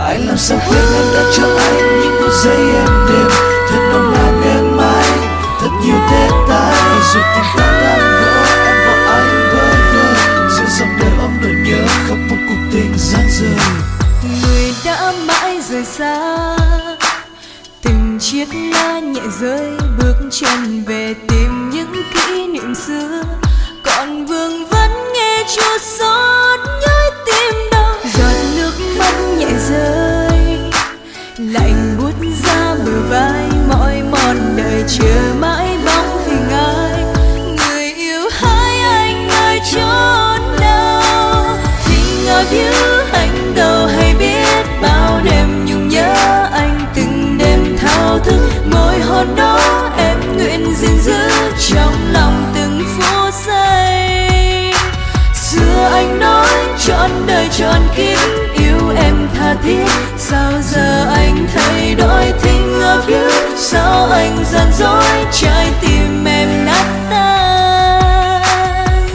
Anh làm sao quên em đã cho anh những phút giây em đêm thật nồng nàn em mãi, thật nhiều tết tái. Và dù tình ta tan vỡ, em bảo anh bơ vơ giữa dòng đời ôm nỗi nhớ không một cuộc tình giang dở. Người đã mãi rời xa, từng chiếc lá nhẹ rơi bước chân về tìm những kỷ niệm xưa, còn vương vấn nghe chua xót nhói tim đau. Giọt nước mắt nhẹ rơi lạnh buốt ra bờ vai, mỏi mòn đời chờ mãi bóng hình ai. Người yêu hỡi anh ơi chốn nào, Think of you anh đâu hay biết bao đêm nhung nhớ anh từng đêm thao thức. Môi hôn đó em nguyện gìn giữ trong lòng từng phút giây. Xưa anh nói trọn đời trọn kiếp yêu em tha thiết, sao giờ anh thay đổi? Think of you, sao anh gian dối trái tim em nát tan.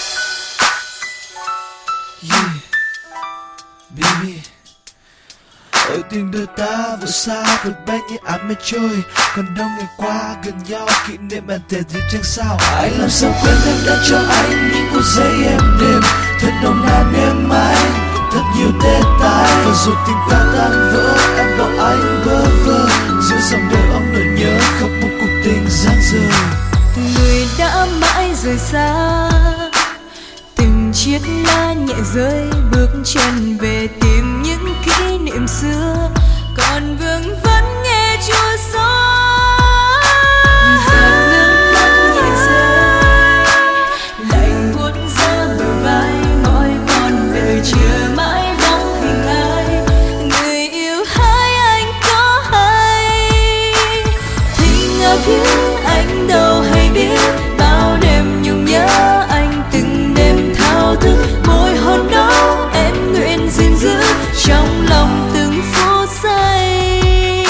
Yeah, baby. Ôi tình đời ta vừa xa vượt bay như áng mây trôi, còn đông ngày qua gần nhau kỷ niệm bạn thể gì chẳng sao. Anh làm sao quên em đã cho anh những phút giây em đêm thật nồng nàn em mãi, thật nhiều tết tái. Và dù tình ta tan vỡ, em bảo anh bơ vơ giữa dòng đời ôm nỗi nhớ không một cuộc tình giang dở. Người đã mãi rời xa, từng chiếc lá nhẹ rơi bước chân về tìm những kỷ niệm xưa, còn vương vấn nghe chua xót. Giọt nước mắt nhẹ rơi lạnh buốt ra bờ vai, mỏi mòn đời chờ mãi bóng hình ai. Người yêu hỡi anh có hay Think of you anh đâu hay biết bao đêm nhung nhớ anh từng đêm thao thức. Môi hôn đó em nguyện gìn giữ trong lòng từng phút giây.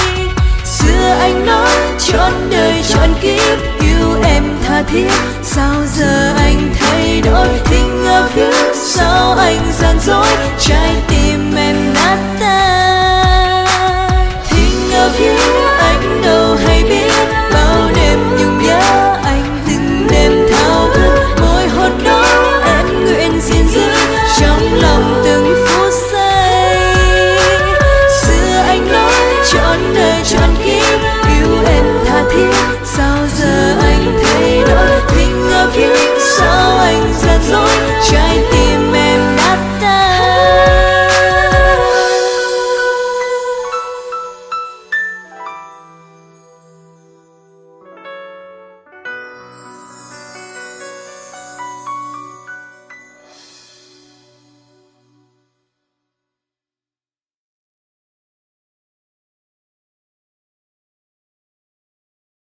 Xưa anh nói trọn đời trọn kiếp yêu em tha thiết, sao giờ